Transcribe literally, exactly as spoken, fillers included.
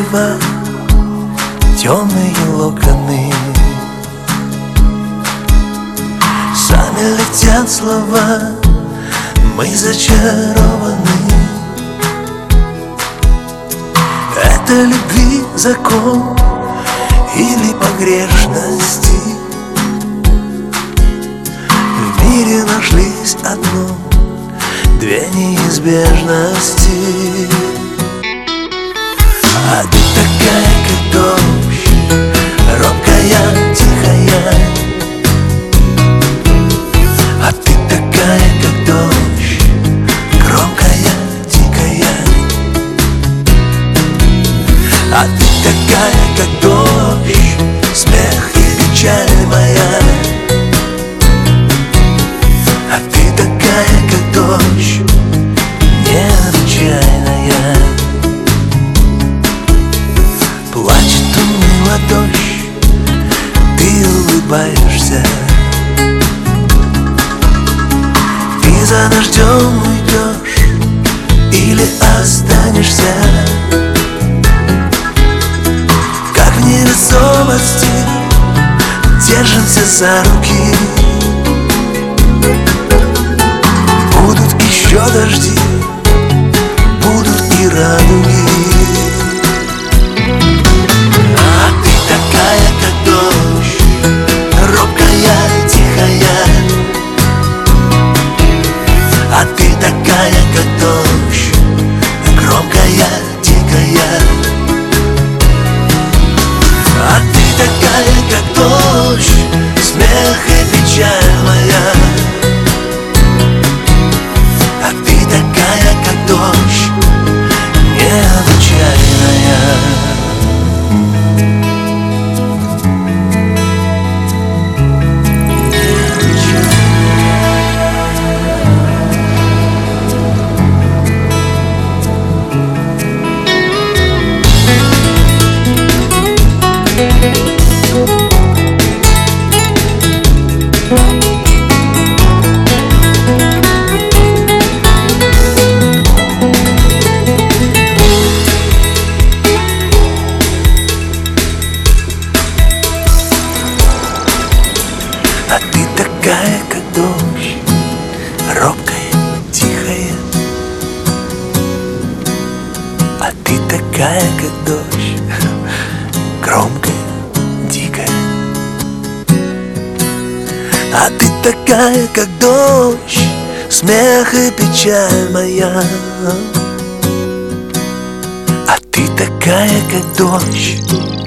дерева, темные локоны. Сами летят слова, мы зачарованы. Это любви закон или погрешности? В мире нашлись одно, две неизбежности. А ты такая, как дождь, робкая, тихая. А ты такая, как дождь, громкая, дикая. А ты такая, как дождь, смех и печаль моя. А ты такая, как дождь, необычайная. Плачет уныло дождь, ты улыбаешься. Ты за дождем уйдешь или останешься? Как в невесомости держимся за руки. Будут еще дожди, будут и радуги. А ты такая, как дождь, робкая, тихая. А ты такая, как дождь, громкая, дикая. А ты такая, как дождь, смех и печаль моя. А ты такая, как дождь, необычайная. А ты такая, как дождь, робкая, тихая. А ты такая, как дождь, громкая, дикая. А ты такая, как дождь, смех и печаль моя. А ты такая, как дождь,